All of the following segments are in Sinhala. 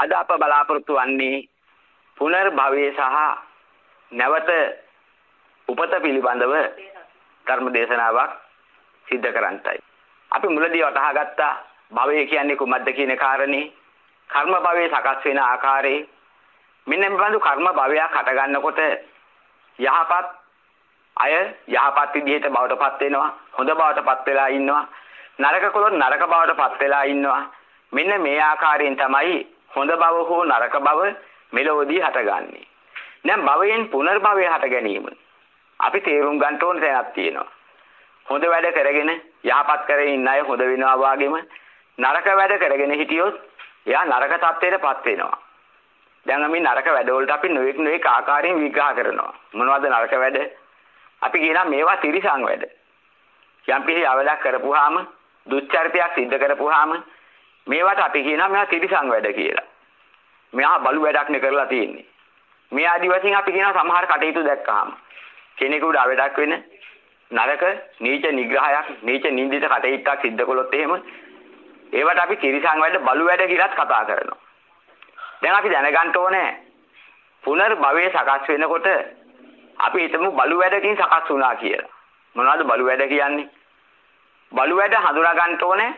අද අප බලාපොරොත්තු වන්නේ පුනර්භවයේ සහ නැවත උපත පිළිබඳව ධර්ම දේශනාවක් සිද්ධ කරන්නයි. අපි මුලදී වටහා ගත්තා භවය කියන්නේ කුමක්ද කියන කාරණේ, කර්ම භවයේ සකස් වෙන ආකාරයේ. මෙන්න මේ බඳු කර්ම භවයක් හට ගන්නකොට යහපත් අය යහපත් විදිහට බවටපත් වෙනවා, හොඳ බවටපත් වෙලා ඉන්නවා. නරක කළොත් නරක බවටපත් වෙලා ඉන්නවා. මෙන්න මේ ආකාරයෙන් තමයි හොඳ බව හෝ නරක බව මෙලොවදී හටගන්නේ. දැන් භවයෙන් පුනර්භවය හට ගැනීම අපි තේරුම් ගන්න ඕන තැනක් තියෙනවා. හොඳ වැඩ කරගෙන යහපත් කරගෙන ඉන්න අය හොඳ වෙනවා වගේම නරක වැඩ කරගෙන හිටියොත් එයා නරක තත්ත්වයටපත් වෙනවා. දැන් අපි නරක වැඩවලට අපි නොඑක ආකාරයෙන් විග්‍රහ කරනවා. මොනවද නරක වැඩ? අපි කියනවා මේවා තිරිසන් වැඩ. යම් කිසි අවලක් කරපුවාම දුස්චරිතයක් සිද්ධ කරපුවාම මේවට අපි කියනවා මේවා තිරිසන් වැඩ කියලා. මෙයා බලු වැඩක් නේ කරලා තියෙන්නේ. මේ ආදි වශයෙන් අපි කියනවා සමහර කටයුතු දැක්කහම කෙනෙකුට අවඩක් වෙන නරක නීච නිග්‍රහයක් නීච නින්දිත කටයුත්තක් සිද්ධ කළොත් එහෙම ඒවට අපි තිරිසන් වැඩ බලු වැඩ කියලාත් කතා කරනවා. දැන් අපි දැනගන්න ඕනේ පුනර්භවයේ සකස් වෙනකොට අපි හිතමු බලු වැඩකින් සකස් වුණා කියලා. මොනවද බලු වැඩ කියන්නේ? බලු වැඩ හඳුනා ගන්න ඕනේ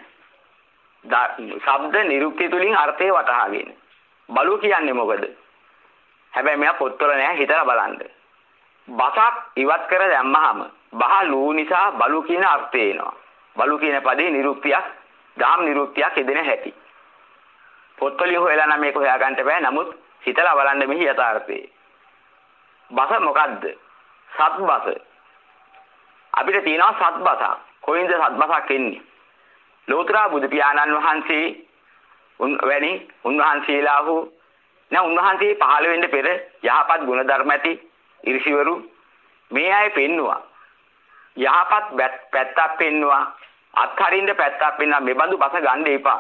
ශබ්ද නිරුක්ති තුලින් අර්ථය වටහාගෙන. බලු කියන්නේ මොකද? හැබැයි මෙයා පොත්වල නෑ, හිතලා බලන්න. බසක් ඉවත් කර දැම්මහම බහලු නිසා බලු කියන අර්ථය එනවා. බලු කියන පදේ නිරුක්තියක්, දාම් නිරුක්තියක් හෙදෙන හැටි. පොත්වලින් හොයලා නම් මේක හොයාගන්න බෑ. නමුත් හිතලා බලන්න මෙහි යථාර්ථය. බස මොකද්ද? සත් බස. අපිට තියෙනවා සත් බසක්. කොයින්ද සත් බසක් එන්නේ? ලෝතර බුදු පියාණන් වහන්සේ වැනි උන්වහන්සේලා වූ උන්වහන්සේ පහළ වෙන්න පෙර යහපත් ගුණ ධර්ම ඇති ඍෂිවරු මේ අය පෙන්නවා. යහපත් පැත්තක් පෙන්නවා, අත්හරින්න පැත්තක් පෙන්නවා. මේ බඳු බස ගන්න එපා.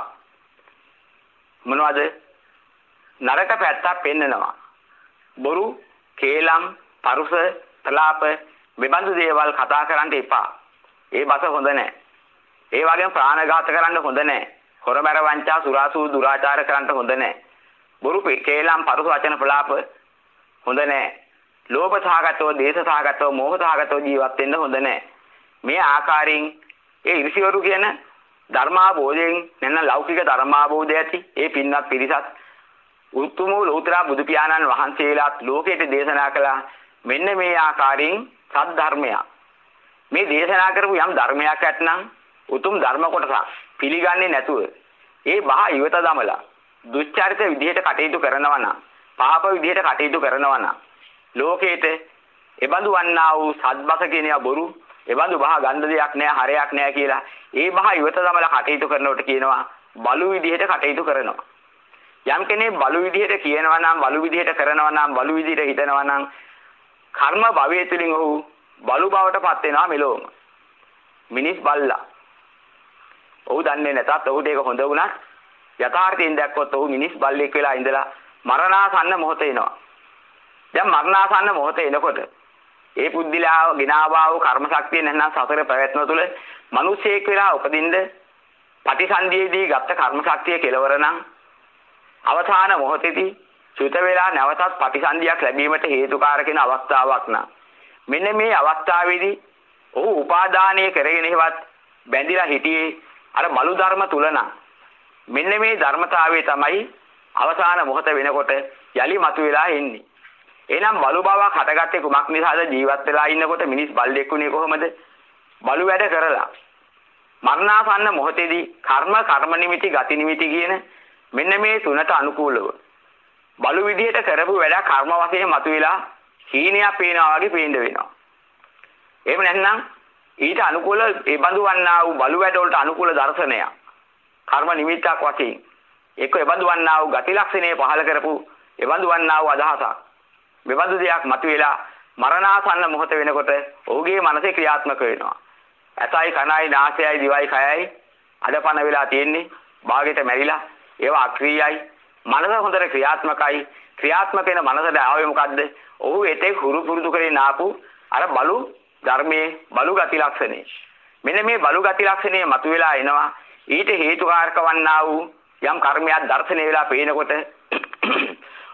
මොනවද? නරක පැත්තක් පෙන්නනවා. බොරු, කේලම්, පරුස, ප්‍රලාප මේ බඳු දේවල් කතා කරන්න එපා. ඒ බස හොඳ නැහැ. ඒ වගේම ප්‍රාණඝාත කරන්න හොඳ නැහැ. හොරබර වංචා සුරාසූ දුරාචාර කරන්න හොඳ නැහැ. බොරු කේලම් පරුස වචන ප්‍රලාප හොඳ නැහැ. ලෝභ සහගතව, දේශ සහගතව, මෝහ සහගතව ජීවත් වෙන්න හොඳ නැහැ. මේ ආකාරයෙන් ඒ ඍෂිවරු කියන ධර්මාභෝධයෙන් නැත්නම් ලෞකික ධර්මාභෝධය ඇති ඒ පින්වත් පිරිසත් උතුම් ලෝතර බුදු පියාණන් වහන්සේලාත් ලෝකයට දේශනා කළා මෙන්න මේ ආකාරයෙන් සත් ධර්මයක්. මේ දේශනා කරපු යම් ධර්මයක් ඇතනම් උතුම් ධර්ම කොටසක් පිළිගන්නේ නැතුව ඒ බහ ඉවත දමලා දුස්චරිත විදිහට කටයුතු කරනවා නම්, පාප විදිහට කටයුතු කරනවා නම් ලෝකේට එබඳු වන්නා වූ සත්බස කියන බොරු, එබඳු බහ ගන්න දෙයක් නැහැ, හරයක් නැහැ කියලා ඒ බහ ඉවත දමලා කටයුතු කරනකොට කියනවා බලු විදිහට කටයුතු කරනවා. යම් කෙනෙක් බලු විදිහට කියනවා නම්, බලු විදිහට කරනවා නම්, බලු විදිහට හිතනවා නම් කර්ම භවයේ තුලින් ඔහු බලු බවටපත් වෙනවා මෙලොවම. මිනිස් බල්ලා. ඔහු දන්නේ නැතත් ඔහුට ඒක හොඳ වුණත් යථාර්ථයෙන් දැක්කොත් ඔහු මිනිස් බල්ලෙක් වෙලා ඉඳලා මරණාසන්න මොහොත එනවා. දැන් මරණාසන්න මොහොත එනකොට ඒ පුද්දිලා ගිනාවා වූ කර්ම ශක්තිය නැත්නම් සතර පැවැත්ම තුළ මිනිසෙක් වෙලා උපදින්න පටිසන්ධියේදී ගත්ත කර්ම ශක්තිය කෙලවර නම් අවසාන මොහොතේදී සුත වෙලා නැවතත් පටිසන්ධියක් ලැබීමට හේතුකාරක වෙන අවස්ථාවක් නම් මෙන්න මේ අවස්ථාවේදී ඔහු උපාදානය කරගෙන ඉවත් බැඳිලා හිටියේ අර බලු ධර්ම තුල නම් මෙන්න මේ ධර්මතාවයේ තමයි අවසාන මොහොත වෙනකොට යලි මතුවලා එන්නේ. එහෙනම් බලු බවක් හටගත්තේ කුමක් නිසාද? ජීවත් වෙලා ඉන්නකොට මිනිස් බල්ලෙක් වුණේ කොහොමද? බලු වැඩ කරලා. මරණාසන්න මොහොතේදී කර්ම නිමිති ගති නිමිති කියන මෙන්න මේ තුනට අනුකූලව බලු විදිහට කරපු වැඩ කර්ම වශයෙන් මතුවලා හීනයක් පේනවා වගේ පේන්න වෙනවා. එහෙම නැත්නම් ඊට අනුකූල ඒ බඳු වන්නා වූ බලු වැඩ වලට අනුකූල දර්ශනයක් කර්ම නිමිත්තක් වශයෙන් ඒක ඒ බඳු වන්නා වූ ගති ලක්ෂණේ පහල කරපු ඒ බඳු වන්නා වූ අදහසක් මේ බඳු දෙයක් මතුවලා මරණාසන්න මොහොත වෙනකොට ඔහුගේ මනසේ ක්‍රියාත්මක වෙනවා. ඇසයි කනයි නාසයයි දිවයි කයයි අදපන වෙලා තියෙන්නේ භාගයට මැරිලා ඒවා අක්‍රීයයි. මනස හොඳට ක්‍රියාත්මකයි. ක්‍රියාත්මක වෙන මනසට ආවේ මොකද්ද? ඔහු එතෙක් හුරු පුරුදු කරගෙන ආපු අර බලු ධර්මයේ බලු ගති ලක්ෂණේ. මෙන්න මේ බලු ගති ලක්ෂණේ මතුවලා එනවා. ඊට හේතුකාරක වන්නා වූ යම් කර්මයක් දර්ශනය වෙලා පේනකොට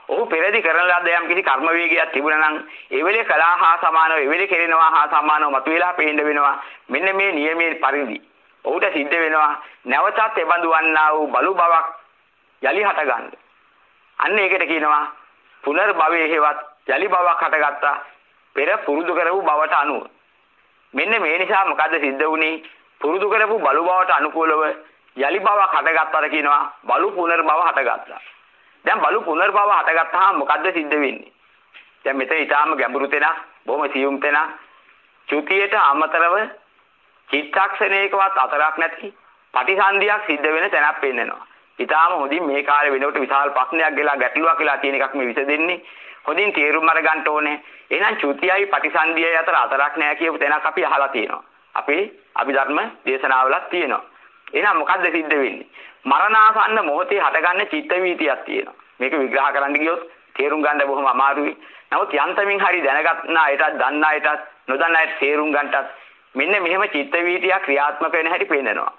ඔහු පෙරදී කරන ලද යම් කිසි කර්ම වේගයක් තිබුණා නම් ඒ වෙලේ කලා හා සමානව ඒ වෙලේ කෙරෙනවා හා සමානව මතුවලා පේන්න වෙනවා. මෙන්න මේ නියමයේ පරිදි ඔහුට සිද්ධ වෙනවා නැවතත් එබඳු වන්නා වූ බලු බවක් යලි හට ගන්න. අන්න ඒකට කියනවා පුනර්භවයේ හේවත් යලි බවක් හටගත්තා පෙර පුරුදු කරපු බවට අනුව. මෙන්න මේ නිසා මොකද සිද්ධ වුනේ? පුරුදු කරපු බලු බවට අනුකූලව යලි බවක් හටගත්තාට කියනවා බලු පුනර්භව හටගත්තා. දැන් බලු පුනර්භව හටගත්තාම මොකද්ද සිද්ධ වෙන්නේ? දැන් මෙතන ඊටාම ගැඹුරු තැනක්, බොහොම සියුම් තැනක්. චුතියට අමතරව චිත්තක්ෂණයකවත් අතරක් නැති පටිසන්ධියක් සිද්ධ වෙන තැනක් පෙන්නනවා. ඊටාම හොඳින් මේ කාලේ වෙනකොට විශාල ප්‍රශ්නයක් ගලා ගැටලුවක් කියලා තියෙන එකක් මේ විසඳෙන්නේ. හොඳින් තේරුම් අරගන්න ඕනේ. එහෙනම් චුතියයි පටිසන්ධියයි අතර අතරක් නැහැ කියපු තැනක් අපි අහලා තියෙනවා. අපේ අභිධර්ම දේශනාවලත් තියෙනවා. එහෙනම් මොකද්ද සිද්ධ වෙන්නේ? මරණාසන්න මොහොතේ හටගන්න චිත්ත වීතියක් තියෙනවා. මේක විග්‍රහ කරන්න ගියොත් තේරුම් ගන්න බොහොම අමාරුයි. නමුත් යන්තමින් හරි දැනගන්න අයටත් දන්න අයටත් නොදන්න අයට තේරුම් ගන්නටත් මෙන්න මෙහෙම චිත්ත වීතියක් ක්‍රියාත්මක වෙන හැටි පේනනවා.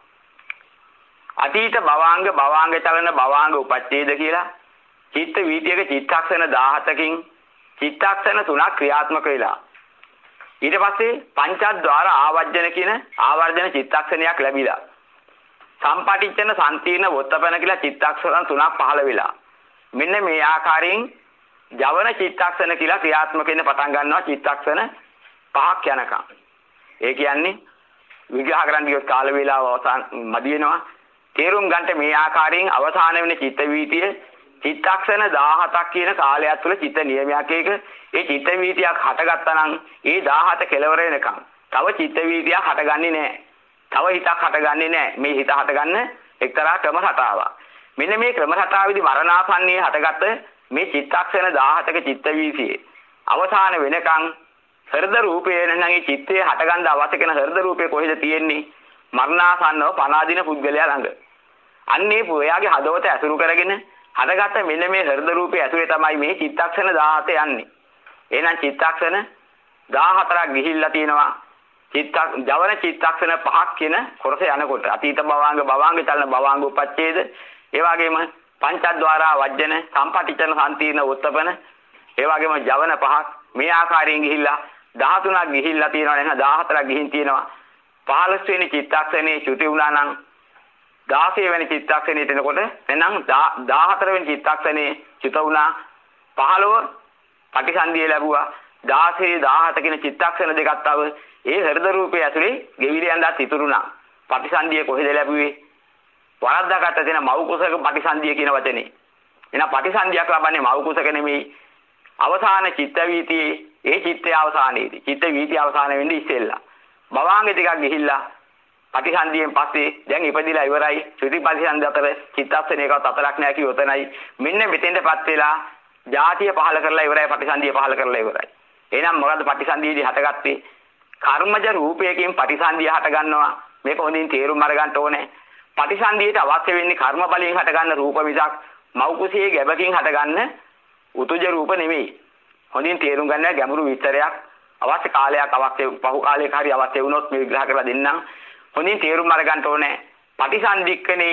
අතීත භවාංග චලන භවාංග උපච්ඡේද කියලා චිත්ත වීතියක චිත්තක්ෂණ 17කින් චිත්තක්ෂණ 3ක් ක්‍රියාත්මක වෙලා ඊට පස්සේ පංචද්වාර ආවර්ජන කියන ආවර්ජන චිත්තක්ෂණයක් ලැබිලා සම්පටිච්ඡන සම්තිර්ණ වොත්තපන කියලා චිත්තක්ෂණ 3ක් පහළ වෙලා මෙන්න මේ ආකාරයෙන් ජවන චිත්තක්ෂණ කියලා ක්‍රියාත්මක වෙන්න පටන් ගන්නවා චිත්තක්ෂණ 5ක් යනකම්. ඒ කියන්නේ විග්‍රහ කරන්න ගියොත් කාල වේලාව අවසන් මදි වෙනවා. තේරුම් ගන්නට මේ ආකාරයෙන් අවසාන වෙන චිත්ත වීතිය චිත්තක්ෂණ 17ක් කියන කාලයක් තුළ චිත්ත නියමයක් එක ඒ චිත්ත වීතියක් හටගත්තා නම් ඒ 17 කෙලවර වෙනකම් තව චිත්ත වීතියක් හටගන්නේ නැහැ. තව හිතක් හටගන්නේ නැහැ. මේ හිත හටගන්න එක්තරා ක්‍රම රටාවක්. මෙන්න මේ ක්‍රම රටාවේදී මරණාසන්නයේ හටගත්ත මේ චිත්තක්ෂණ 17ක චිත්ත වීතියේ අවසාන වෙනකම් හෘද රූපේ නැත්නම් චිත්තයේ හටගන්න අවශ්‍ය කරන හෘද රූපේ කොහෙද තියෙන්නේ? මරණාසන්නව පනාදින පුද්ගලයා ළඟ. අන්නේ එයාගේ හදවත ඇසුරු කරගෙන හටගත්ත මෙන්න මේ හෘද රූපේ ඇතුලේ තමයි මේ චිත්තක්ෂණ 17 යන්නේ. එහෙනම් චිත්තක්ෂණ 14ක් ගිහිල්ලා තියෙනවා. ජවන චිත්තක්ෂණ 5ක් කියන කොටස යනකොට අතීත භවාංග චලන භවාංග උපච්ඡේද ඒ වගේම පංචද්වාරා වජ්ජන සම්පටිච්ඡන සම්තිර්ණ උත්තපන ඒ වගේම ජවන 5ක් මේ ආකාරයෙන් ගිහිල්ලා 13ක් ගිහිල්ලා තියෙනවා නේද 14ක් ගිහින් තියෙනවා 15 වෙනි චිත්තක්ෂණේ චුති වුණා නම් 16 වෙනි චිත්තක්ෂණයට එනකොට එහෙනම් 14 වෙනි චිත්තක්ෂණේ චුත වුණා 15 පටිසන්ධිය ලැබුවා 16 17 කියන චිත්තක්ෂණ දෙකක් තව ඒ හෘද රූපයේ ඇතුලේ ගෙවිල යනදාත් ඉතුරුණා පටිසන්ධිය කොහෙද ලැබුවේ වරද්දාගත්ත දෙන මව් කුසක පටිසන්ධිය කියන වචනේ එහෙනම් පටිසන්ධියක් ලබන්නේ මව් කුසක නෙමෙයි අවසාන චිත්ත වීතියේ ඒ චිත්තය අවසානයේදී චිත්ත වීතිය අවසාන වෙන්නේ ඉස්සෙල්ලා භවාංග දෙකක් ගිහිල්ලා පටිසන්ධියෙන් පස්සේ දැන් ඉපදිලා ඉවරයි ශ්‍රුති පටිසන්ධි අතර චිත්තක්ෂණයකවත් අතරක් නැහැ කිය උතනයි මෙන්න මෙතෙන්ටපත් වෙලා ජාතිය පහල කරලා ඉවරයි පටිසන්ධිය පහල කරලා ඉවරයි එහෙනම් මොකද්ද පටිසන්ධියේදී හටගත්තේ කර්මජ රූපයකින් පටිසන්ධිය හට ගන්නවා මේක හොඳින් තේරුම් අරගන්න ඕනේ පටිසන්ධියට අවශ්‍ය වෙන්නේ කර්ම බලයෙන් හට ගන්න රූප මිසක් මව් කුසියේ ගැබකින් හට ගන්න උතුජ රූප නෙමෙයි හොඳින් තේරුම් ගන්න ගැඹුරු විස්තරයක් අවශ්‍ය කාලයක් අවශ්‍ය පහු කාලයක හරි අවශ්‍ය වුණොත් මේ විග්‍රහ කරලා දෙන්නම් හොඳින් තේරුම් අරගන්න ඕනේ පටිසන්ධික්කනේ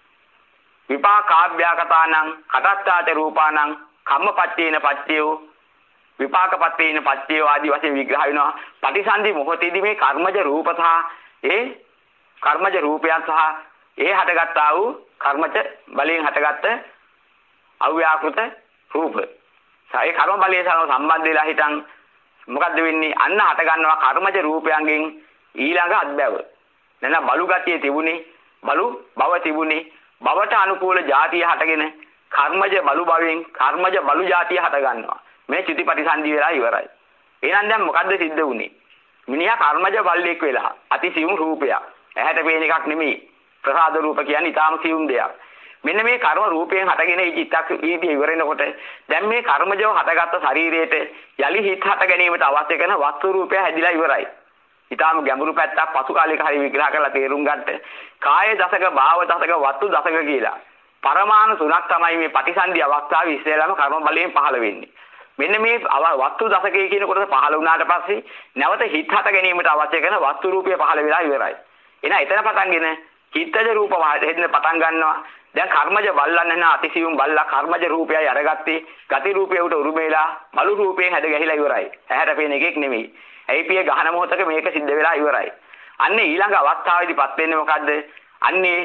විපාකාභ්‍යාකතානං කටත්තාච රූපානං කම්මපච්චේන පච්චයෝ විපාකපත්තේන පච්චයෝ ආදී වශයෙන් විග්‍රහ වෙනවා පටිසන්ධි මොහොතේදී මේ කර්මජ රූප සහ ඒ කර්මජ රූපයන් සහ ඒ හටගත්තා වූ කර්මජ බලයෙන් හටගත්ත අව්‍යාකෘත රූප ඒ කර්ම බලයේ සම්බන්ධ වෙලා හිටන් මොකද්ද වෙන්නේ අන්න හට ගන්නවා කර්මජ රූපයන්ගෙන් ඊළඟ අත්බැව නැත්නම් බලු ගතිය තිබුණේ බලු භව තිබුණේ භවට අනුකූල જાතිය හටගෙන කර්මජ බලු භවෙන් කර්මජ බලු જાතිය හට ගන්නවා මේ චුතිපටිසන්ධි වෙලා ඉවරයි එහෙනම් දැන් මොකද්ද සිද්ධ වුනේ මිනිහා කර්මජ බල්ලෙක් වෙලා අති සියුම් රූපයක් ඇහැට පේන එකක් නෙමෙයි ප්‍රසාද රූප කියන්නේ ඊටාම සියුම් දෙයක් මෙන්න මේ කර්ම රූපයෙන් හටගෙන මේ චිත්තක් වීතිය ඉවර වෙනකොට දැන් මේ කර්මජව හටගත්ත ශරීරයට යලි හිත හට ගැනීමට අවශ්‍ය කරන වස්තු රූපය හැදිලා ඉවරයි. ඊටාම ගැඹුරු පැත්තක් පසු කාලයක හරි විග්‍රහ කරලා තේරුම් ගන්නට කාය දසක භාව දසක වස්තු දසක කියලා පරමාණු තුනක් තමයි මේ පටිසන්ධි අවස්ථාවේ ඉස්සෙල්ලාම කර්ම බලයෙන් පහළ වෙන්නේ. මෙන්න මේ වස්තු දසකයේ කියන කොටස පහළ වුණාට පස්සේ නැවත හිත හට ගැනීමට අවශ්‍ය කරන වස්තු රූපය පහළ වෙලා ඉවරයි. එහෙනම් එතන පටන්ගෙන චිත්තජ රූප වාදයෙන් පටන් ගන්නවා දැන් කර්මජ බල්ලන් නැන අතිසියුම් බල්ලා කර්මජ රූපයයි අරගත්තේ. ගති රූපේ උට උරුමේලා බලු රූපයෙන් හැද ගැහිලා ඉවරයි. ඇහැට පේන එකෙක් නෙමෙයි. ඇයිපිය ගහන මොහොතක මේක සිද්ධ වෙලා ඉවරයි. අන්නේ ඊළඟ අවස්ථාවේදීපත් වෙන්නේ මොකද්ද? අන්නේ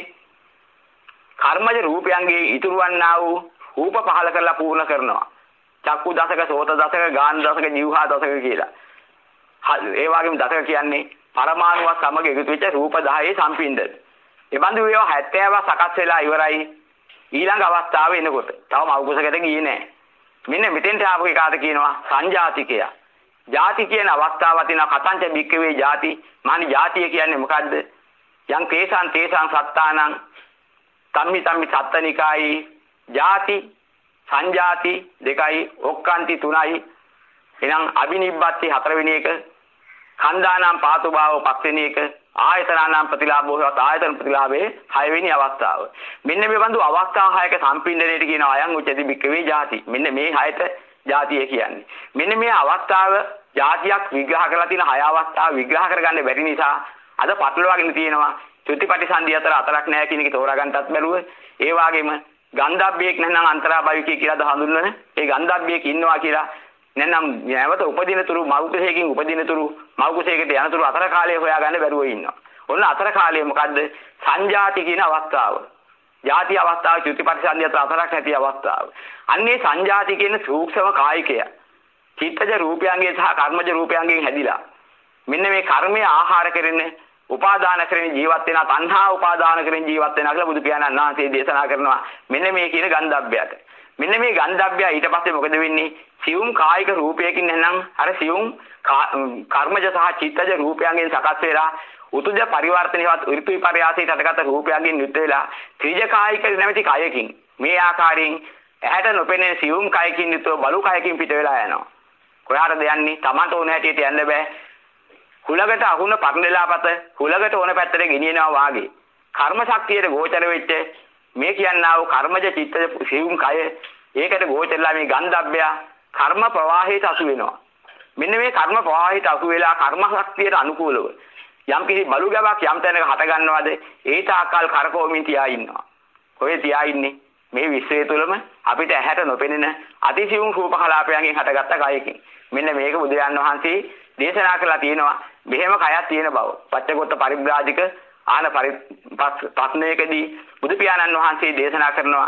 කර්මජ රූපයන්ගේ ඉතුරු වන්නා වූ රූප පහල කරලා පූර්ණ කරනවා. චක්කු දසක, සෝත දසක, ගාන දසක, જીවහා දසක කියලා. ඒ වගේම දසක කියන්නේ පරමාණුවත් සමග එකතු වෙච්ච රූප 10 සම්පින්දන. ඒ බඳු ඒවා 70ක් සකස් වෙලා ඉවරයි. ඊළඟ අවස්ථාව එනකොට තවම අවකුසකට ගියේ නැහැ. මෙන්න මෙතෙන්ට ආපු එකාට කියනවා සංජාතිකය. ಜಾති කියන අවස්ථාව තියෙනවා. කතංච බික්කවේ ಜಾති. මානි ಜಾතිය කියන්නේ මොකද්ද? යං තේසං සත්තානං තම්මි සත්තනිකායි ಜಾති සංජාති 2යි ඔක්කාන්ති 3යි. එනම් අබිනිබ්බත්ති 4 වෙනි එක, කන්දානම් පාතු භාව 5 වෙනි එක, ආයතනානම් ප්‍රතිලාභෝ ආයතන ප්‍රතිලාභේ 6 වෙනි අවස්ථාව. මෙන්න මේ බඳු අවස්ථා 6ක සම්පින්දණයට කියනවා අයං උච්චති බික්කවේ ಜಾති. මෙන්න මේ 6ට ಜಾතිය කියන්නේ. මෙන්න මේ අවස්ථාව ಜಾතියක් විග්‍රහ කරලා තියෙන 6 අවස්ථා විග්‍රහ කරගන්න බැරි නිසා අද පටලවාගෙන තියෙනවා. ත්‍ෘතිපටිසන්ධිය අතර හතරක් නැහැ කියන එක තෝරාගන්නත් බැරුව ඒ වගේම ගන්ධබ්බේක් නැත්නම් අන්තරාභවිකය කියලාද හඳුන්වන ඒ ගන්ධබ්බේක් ඉන්නවා කියලා නැත්නම් නැවත උපදින තුරු මෞකසයකින් උපදින තුරු මෞකසයකට යන තුරු අතර කාලය හොයාගන්න බැරුව ඉන්නවා. ඔන්න අතර කාලය මොකද්ද? සංජාති කියන අවස්ථාව. ಜಾති අවස්ථාව ත්‍ෘතිපටිසන්ධිය අතර හතරක් නැති අවස්ථාව. අන්නේ සංජාති කියන සූක්ෂම කායිකය චිත්තජ රූපයන්ගේ සහ කර්මජ රූපයන්ගෙන් හැදිලා මෙන්න මේ කර්මය ආහාර කරන්නේ උපාදාන කරගෙන ජීවත් වෙනා තණ්හා උපාදාන කරගෙන ජීවත් වෙනා කියලා බුදු පියාණන් වහන්සේ දේශනා කරනවා. මෙන්න මේ කියන ගන්ධබ්බයට. මෙන්න මේ ගන්ධබ්බය ඊට පස්සේ මොකද වෙන්නේ? සියුම් කායික රූපයකින් නැත්නම් අර සියුම් කර්මජ සහ චිත්තජ රූපයන්ගෙන් සකස් වෙලා උතුජ පරිවර්තනයවත් ඍතු විපර්යාසයට අටගත රූපයන්ගෙන් යුත් වෙලා ත්‍රිජ කායික නැමැති කයකින් මේ ආකාරයෙන් ඇහැට නොපෙනෙන සියුම් කයකින් යුතුව බලු කයකින් පිට වෙලා යනවා. කොහාටද යන්නේ? Tamanට ඕන හැටියට යන්න බෑ. හුලකට අහුන පරණලාපත හුලකට ඕන පැත්තට ගෙනියනවා වාගේ කර්ම ශක්තියට ගෝචර වෙච්ච මේ කියන්නා වූ කර්මජ චිත්ත සිවුම් කය ඒකට ගෝචරලා මේ ගන්ධබ්බය කර්ම ප්‍රවාහයට අසු වෙනවා. මෙන්න මේ කර්ම ප්‍රවාහයට අසු වෙලා කර්ම ශක්තියට අනුකූලව යම් කිසි බලු ගැබක් යම් තැනක හට ගන්නවද ඒ තාකල් කරකවමින් තියා ඉන්නවා. කොහේ තියා ඉන්නේ? මේ විශ්වය තුළම අපිට ඇහැට නොපෙනෙන අතිසියුම් රූප කලාපයන්ගෙන් හටගත්ත කයකින්. මෙන්න මේක බුදුරජාණන් වහන්සේ දේශනා කළා තියෙනවා. මෙහෙම කයක් තියෙන බව. පච්චකොත්ත පරිබ්‍රාජික ආන ප්‍රශ්නයකදී බුදු පියාණන් වහන්සේ දේශනා කරනවා.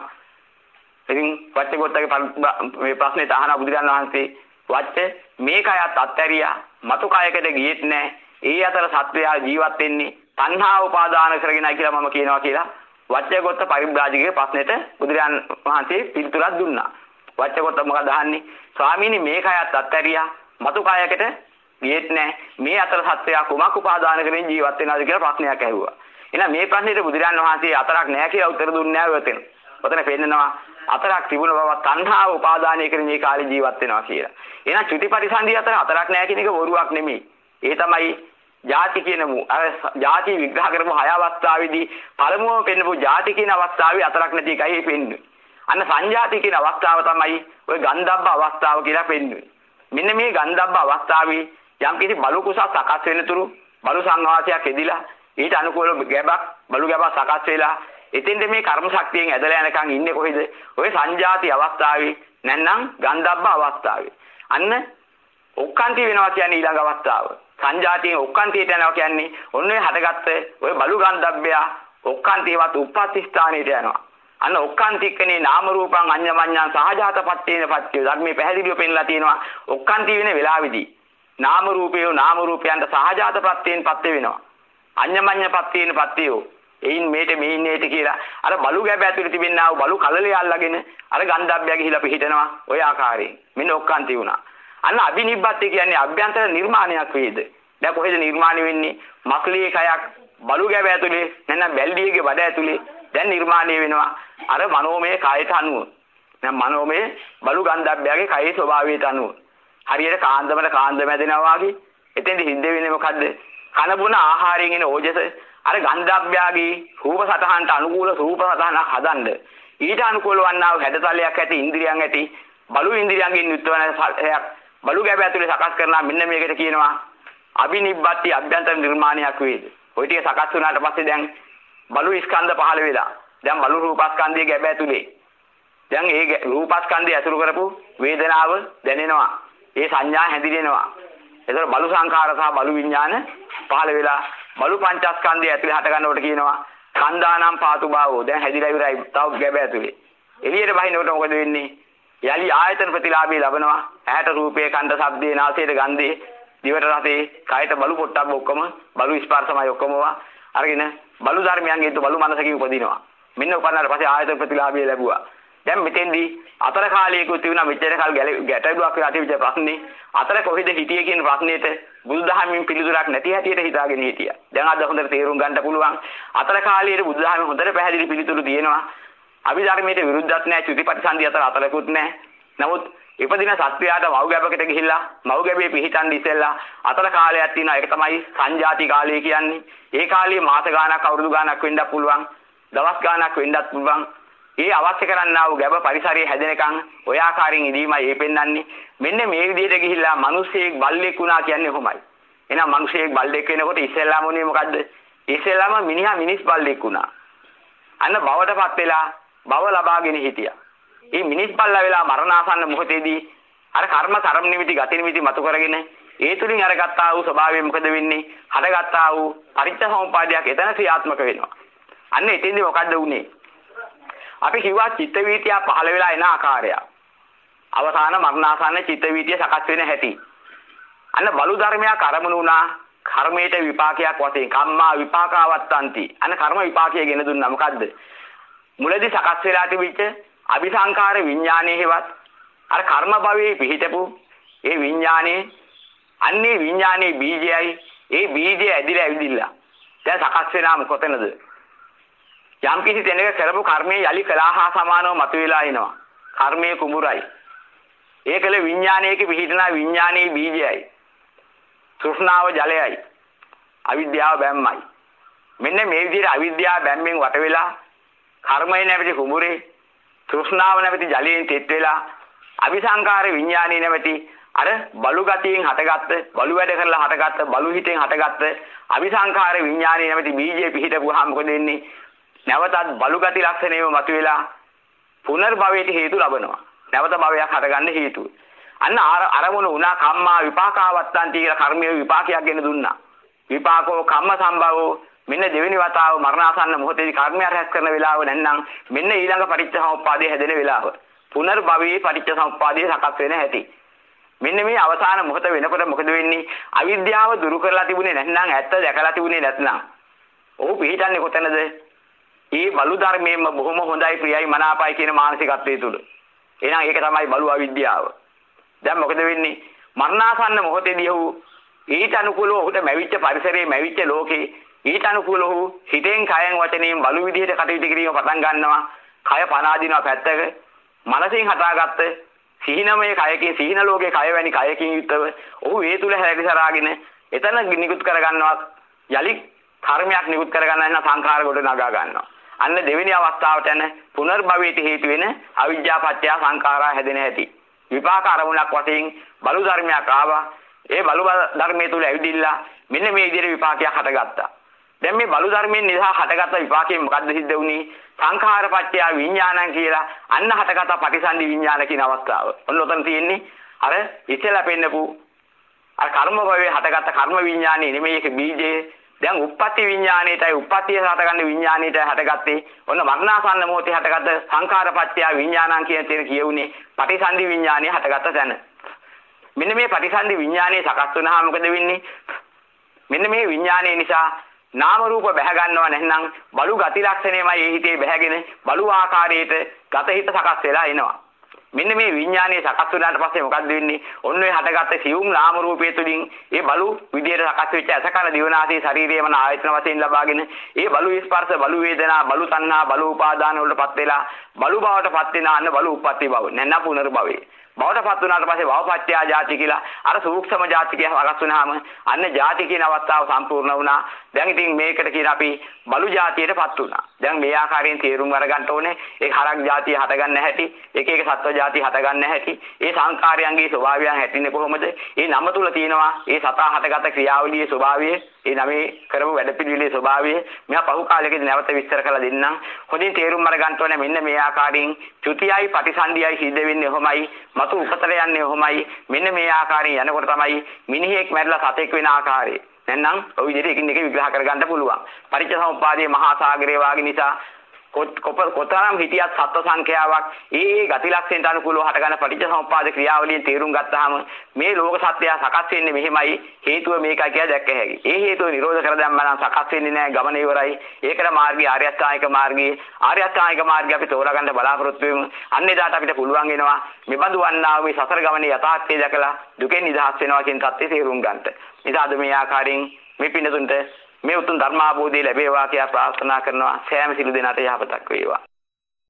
ඉතින් පච්චකොත්තගේ මේ ප්‍රශ්නේ අහන බුදුරජාණන් වහන්සේ වච්ච මේ කයත් අත්හැරියා මතු කයකට ගියෙත් නැහැ. ඒ අතර සත්වයා ජීවත් වෙන්නේ තණ්හා උපාදාන කරගෙනයි කියලා මම කියනවා කියලා වච්චකොත්ත පරිබ්‍රාජිකගේ ප්‍රශ්නෙට බුදුරජාණන් වහන්සේ පිළිතුරක් දුන්නා. වච්චකොත්ත මොකද අහන්නේ? ස්වාමීනි මේ කයත් අත්හැරියා මතු කයකට ගියෙත් නැහැ. මේ අතර සත්‍යය කුමක් උපාදාන කරගෙන ජීවත් වෙනවද කියලා ප්‍රශ්නයක් ඇහුවා. එහෙනම් මේ ප්‍රශ්නෙට බුදුරජාණන් වහන්සේ අතරක් නැහැ කියලා උත්තර දුන්නේ නැහැ ඔතන. ඔතන පෙන්නනවා අතරක් තිබුණ බව තණ්හාව උපාදානය කරගෙන මේ කාලේ ජීවත් වෙනවා කියලා. එහෙනම් ත්‍ෘතිපටිසන්ධිය අතර අතරක් නැහැ කියන එක බොරුවක් නෙමෙයි. ඒ තමයි ಜಾති කියන අර ಜಾති විග්‍රහ කරපු 6 අවස්ථාවේදී පළමුවම පෙන්නපු ಜಾති කියන අවස්ථාවේ අතරක් නැති එකයි පෙන්වන්නේ. අන්න සංජාති කියන අවස්ථාව තමයි ඔය ගන්ධබ්බ අවස්ථාව කියලා පෙන්වන්නේ. මෙන්න මේ ගන්ධබ්බ අවස්ථාවේ යම් කිසි බලු කුසක් සකස් වෙන තුරු බලු සංවාසයක් එදිලා ඊට අනුකූල ගැබක් බලු ගැබක් සකස් වෙලා එතෙන්ද මේ කර්ම ශක්තියෙන් ඇදලා යනකන් ඉන්නේ කොහෙද? ඔය සංජාති අවස්ථාවේ නැත්නම් ගන්ධබ්බ අවස්ථාවේ. අන්න ඔක්කාන්ති වෙනවා කියන්නේ ඊළඟ අවස්ථාව. සංජාතියෙන් ඔක්කාන්තියට යනවා කියන්නේ ඔන්නේ හටගත්ත ඔය බලු ගන්ධබ්බය ඔක්කාන්තියවත් උප්පත්ති ස්ථානයට යනවා. අන්න ඔක්කාන්තිකනේ නාම රූපං අඤ්ඤමඤ්ඤං සහජාතපත්තේන පත්‍ය ධර්මයේ පැහැදිලිව පෙන්නලා තියෙනවා. ඔක්කාන්ති වෙන වෙලාවේදී නාම රූපය නාම රූපයන්ට සහජාත ප්‍රත්‍යයෙන් පත්‍ය වෙනවා. අඤ්ඤමඤ්ඤ පත්‍යයෙන් පත්‍යෝ එයින් මේට මෙයින්නේට කියලා අර බලු ගැබ ඇතුළේ තිබෙනා වූ බලු කලලේ අල්ලගෙන අර ගන්ධබ්බය ගිහිලා පිහිටනවා ඔය ආකාරයෙන්. මෙන්න ඔක්කාන්ති වුණා. අන්න අබිනිබ්බත්ති කියන්නේ අභ්‍යන්තර නිර්මාණයක් වේද. දැන් කොහෙද නිර්මාණය වෙන්නේ? මක්ලියේ කයක් බලු ගැබ ඇතුළේ නැත්නම් බැල්දියේගේ බඩ ඇතුළේ දැන් නිර්මාණය වෙනවා අර මනෝමය කායට අනුව. දැන් මනෝමය බලු ගන්ධබ්බයගේ කයේ ස්වභාවයට අනුව. හරියට කාන්දමල කාන්දම ඇදෙනවා වගේ එතෙන්ද හින්ද වෙන්නේ මොකද්ද? කන බොන ආහාරයෙන් එන ඕජස අර ගන්ධබ්බයගේ රූප සතහනට අනුකූල රූප සතහනක් හදන්න ඊට අනුකූල වන්නා වූ හැඩතලයක් ඇති ඉන්ද්‍රියන් ඇති බලු ඉන්ද්‍රියන්ගෙන් යුක්ත වන බලු ගැබ ඇතුලේ සකස් කරනා මෙන්න මේකට කියනවා අබිනිබ්බත්ති අභ්‍යන්තර නිර්මාණයක් වේද. ඔය ටික සකස් වුණාට පස්සේ දැන් බලු ස්කන්ධ පහළ වෙලා දැන් බලු රූපස්කන්ධයේ ගැබ ඇතුලේ. දැන් ඒ රූපස්කන්ධය ඇසුරු කරපු වේදනාව දැනෙනවා. ඒ සංඥා හැදිරෙනවා. ඒතර බලු සංඛාර සහ බලු විඥාන පහළ වෙලා බලු පංචස්කන්ධය ඇතුලේ හට ගන්නකොට කියනවා කන්දානම් පාතු භාවෝ. දැන් හැදිලා ඉවරයි. තව ගැබ ඇතුලේ. එළියට බහිනකොට මොකද වෙන්නේ? යලි ආයතන ප්‍රතිලාභය ලබනවා. ඇහැට රූපේ, කණ්ඩ ශබ්දේ, නාසයට ගන්ධේ, දිවට රසේ, කයට බලු පොට්ටබ්බ ඔක්කොම බලු ස්පර්ශමයි ඔක්කොමවා අරගෙන බලු ධර්මයන්ගේ බලු මනසකින් උපදිනවා. මෙන්න උපන්නාට පස්සේ ආයතන ප්‍රතිලාභය ලැබුවා. දැන් මෙතෙන්දී අතර කාලයක තිබුණා මෙච්චර කල් ගැටලුවක් වෙලා තිබිච්ච ප්‍රශ්නේ අතර කොහෙද හිටියේ කියන ප්‍රශ්නෙට බුදුදහමින් පිළිතුරක් නැති හැටියට හිතාගෙන හිටියා. දැන් අද හොඳට තේරුම් ගන්න පුළුවන්. අතර කාලයේ බුදුදහමේ හොඳට පැහැදිලි පිළිතුරු තියෙනවා. අභිධර්මයට විරුද්ධත් නැහැ, චුතිපටිසන්ධි අතර අතලකුත් නැහැ. නමුත් ඉපදින සත්වයාට මව් ගැබකට ගිහිල්ලා මව් ගැබේ පිහිටන් ඉස්සෙල්ලා අතර කාලයක් තියෙනවා. ඒක තමයි සංජාති කාලය කියන්නේ. ඒ කාලේ මාස ගාණක් අවුරුදු ගාණක් වෙන්නත් පුළුවන්. දවස් ගාණක් වෙන්නත් පුළුවන්. ඒ අවශ්‍ය කරන්නා වූ ගැබ පරිසරයේ හැදෙනකන් ඔය ආකාරයෙන් ඉදීමයි ඒ පෙන්වන්නේ. මෙන්න මේ විදිහට ගිහිල්ලා මිනිස්සෙක් බල්ලෙක් වුණා කියන්නේ කොහොමයි? එහෙනම් මිනිස්සෙක් බල්ලෙක් වෙනකොට ඉස්සෙල්ලාම උනේ මොකද්ද? ඉස්සෙල්ලාම මිනිහා මිනිස් බල්ලෙක් වුණා. අන්න බවටපත් වෙලා බව ලබාගෙන හිටියා. මේ මිනිස් බල්ලා වෙලා මරණාසන්න මොහොතේදී අර කර්ම නිමිති ගති නිමිති මතු කරගෙන ඒ තුලින් අරගත්තා වූ ස්වභාවය මොකද වෙන්නේ? හටගත්තා වූ පරිච්ඡසමුපාදයක් එතන ක්‍රියාත්මක වෙනවා. අන්න එතෙන්දී මොකද්ද වුනේ? අපි කිව්වා චිත්ත වීතිය පහළ වෙලා එන ආකාරය. අවසාන මරණාසන්න චිත්ත වීතිය සකස් වෙන හැටි. අන්න බලු ධර්මයක් අරමුණු වුණා. කර්මයට විපාකයක් වශයෙන් කම්මා විපාකවත්තන්ති. අන්න කර්ම විපාකය ගෙන දුන්නා. මොකද්ද? මුලදී සකස් වෙලා තිබිච්ච අபிසංකාර විඥානයේ හේවත් අර කර්ම භවයේ පිහිටපු ඒ විඥානයේ අන්නේ විඥානයේ බීජයයි ඒ බීජය ඇදිලා ඇවිදිලා දැන් සකස් වෙනාම කොතනද? යම් කිසි තැනක කරපු කර්මයේ යලි කළා සමානව මතුවලා එනවා. කර්මයේ කුඹුරයි. ඒකල විඥානයේක පිහිටන විඥානයේ බීජයයි. තෘෂ්ණාව ජලයයි. අවිද්‍යාව බැම්මයි. මෙන්න මේ විදිහට අවිද්‍යාව බැම්මෙන් වට වෙලා කර්මය නැමැති කුඹුරේ තෘෂ්ණාව නැමැති ජලයෙන් තෙත් වෙලා අபிසංකාර විඥානයේ නැමැති අර බලු ගතියෙන් හටගත්ත බලු වැඩ කරලා හටගත්ත බලු හිතෙන් හටගත්ත අபிසංකාර විඥානයේ නැමැති බීජය පිහිටපුවාම මොකද වෙන්නේ? නැවතත් බලු ගති ලක්ෂණයම මතුවලා පුනර්භවයට හේතු ලබනවා. නැවත භවයක් හටගන්න හේතුව. අන්න අරමුණ උනා කම්මා විපාකවත්තන්ති කියලා කර්මයේ විපාකයක් ගෙන දුන්නා. විපාකෝ කම්ම සම්භවෝ මෙන්න දෙවෙනි වතාව මරණාසන්න මොහොතේදී කර්මය රැස් කරන වෙලාව නැත්නම් මෙන්න ඊළඟ පටිච්චසමුප්පාදයේ හැදෙන වෙලාව. පුනර්භවයේ පටිච්චසමුප්පාදයේ සකස් වෙන හැටි. මෙන්න මේ අවසාන මොහොත වෙනකොට මොකද වෙන්නේ? අවිද්‍යාව දුරු කරලා තිබුණේ නැත්නම් ඇත්ත දැකලා තිබුණේ නැත්නම් ඔහු පිළිටන්නේ කොතනද? මේ බලු ධර්මයේම බොහොම හොඳයි ප්‍රියයි මනාපයි කියන මානසිකත්වයේ තුල. එහෙනම් ඒක තමයි බලු අවිද්‍යාව. දැන් මොකද වෙන්නේ? මරණාසන්න මොහොතේදී ඔහු ඊට අනුකූලව ඔහුට මැවිච්ච පරිසරයේ මැවිච්ච ලෝකේ ඊට අනුකූලව හිතෙන් කයෙන් වචනයෙන් බලු විදිහට කටයුතු කිරීම පටන් ගන්නවා. කය පනාදිනවා පැත්තක. මනසින් හදාගත්ත සිහිනමය කයකින් සිහින ලෝකයේ කය වැනි කයකින් යුක්තව ඔහු ඒ තුල හැරිසරාගෙන එතන නිකුත් කර ගන්නවා. යලි කර්මයක් නිකුත් කර ගන්න නැත්නම් සංඛාර කොට නගා ගන්නවා. අන්න දෙවෙනි අවස්ථාවට යන පුනර්භවයට හේතු වෙන අවිජ්ජා පත්‍ය සංඛාරා හැදෙන හැටි. විපාක අරමුණක් වශයෙන් බලු ධර්මයක් ආවා. ඒ බලු ධර්මයේ තුල ඇවිදිලා මෙන්න මේ විදිහට විපාකයක් හටගත්තා. දැන් මේ බලු ධර්මයෙන් නිසා හටගත්ත විපාකයෙන් මොකද්ද සිද්ධ වුනේ? සංඛාර පත්‍ය විඥානං කියලා අන්න හටගත්ත පටිසන්ධි විඥාන කියන අවස්ථාව. ඔන්න ඔතන තියෙන්නේ අර ඉතලා පෙන්නපු අර කර්ම භවයේ හටගත්ත කර්ම විඥානේ නෙමෙයි ඒක බීජේ. දැන් උප්පත්ති විඥානයේටයි උප්පත්තිය හටගන්න විඥානයේටයි හටගත්තේ. ඔන්න මරණාසන්න මොහොතේ හටගත්ත සංඛාර පත්‍ය විඥානං කියන තැන කියුනේ පටිසන්ධි විඥානය හටගත්ත තැන. මෙන්න මේ පටිසන්ධි විඥානයේ සකස් වුණාම මොකද වෙන්නේ? මෙන්න මේ විඥානයේ නිසා නාම රූප බැහැ ගන්නව නැත්නම් බලු ගති ලක්ෂණයමයි ඒ හිතේ බැහැගෙන බලු ආකාරයට ගත හිත සකස් වෙලා එනවා. මෙන්න මේ විඥානයේ සකස් වුණාට පස්සේ මොකක්ද වෙන්නේ? ඔන්න ඔය හටගත්ත සියුම් නාම රූපයේ තුලින් ඒ බලු විදියට සකස් වෙච්ච අසකන දිවනාසී ශරීරයේම ආයතන වශයෙන් ලබාගෙන ඒ බලු ස්පර්ශ බලු වේදනා බලු තණ්හා බලු උපාදාන වලටපත් වෙලා බලු බවටපත් වෙන අන්න බලු උප්පත්ති බව නැත්නම් පුනර්භවය. බවටපත් වුණාට පස්සේ භවපත්‍ය ජාති කියලා අර සූක්ෂම ජාති කිය හරස් වුණාම අන්න ජාති කියන අවස්ථාව සම්පූර්ණ වුණා. දැන් ඉතින් මේකට කියන අපි බලු ජාතියටපත් වුණා. දැන් මේ ආකාරයෙන් තේරුම් අරගන්න ඕනේ ඒ හරක් ජාතිය හටගන්න හැටි, එක එක සත්ව ජාති හටගන්න හැටි, ඒ සංකාරයන්ගේ ස්වභාවයන් හැටින්නේ කොහොමද? ඒ නම තුල තියෙනවා ඒ සතා හටගත ක්‍රියාවලියේ ස්වභාවය ඒ නමේ කරපු වැඩපිළිවෙලේ ස්වභාවය මෙහා පහු කාලයකදී නැවත විස්තර කරලා දෙන්නම්. හොඳින් තේරුම් අරගන්න ඕනේ මෙන්න මේ ආකාරයෙන් චුතියයි පටිසන්ධියයි සිද්ධ වෙන්නේ ඔහොමයි. මතු උපතට යන්නේ ඔහොමයි. මෙන්න මේ ආකාරයෙන් යනකොට තමයි මිනිහෙක් මැරිලා සතෙක් වෙන ආකාරය. නැත්නම් ඔය විදිහට එකින් එක විග්‍රහ කරගන්න පුළුවන්. පටිච්චසමුප්පාදයේ මහා සාගරය වාගේ නිසා කොතරම් හිටියත් සත්ව සංඛ්‍යාවක් ඒ ගති ලක්ෂණයට අනුකූලව හටගන්න පටිච්චසමුප්පාද ක්‍රියාවලියෙන් තේරුම් ගත්තාම මේ ලෝක සත්‍යය සකස් වෙන්නේ මෙහෙමයි හේතුව මේකයි කියලා දැක්ක හැකි. ඒ හේතුව නිරෝධ කර දැම්ම නම් සකස් වෙන්නේ නැහැ ගමන ඉවරයි. ඒකට මාර්ගය ආර්ය අෂ්ටාංගික මාර්ගය අපි තෝරා ගන්න බලාපොරොත්තු වෙමු. අන්න එදාට අපිට පුළුවන් වෙනවා මෙබඳු වන්නා වූ සසර ගමනේ යථාර්ථය දැකලා දුකෙන් නිදහස් වෙනවා කියන தත්ත්වය තේරුම් ගන්නට. ඉතින් මේ ආකාරයෙන් මේ පින්නතුන්ට මේ උතුම් ධර්මාභෝධය ලැබේවා කියලා ප්‍රාර්ථනා කරනවා. සෑම සිළු දෙනාට යහපතක් වේවා.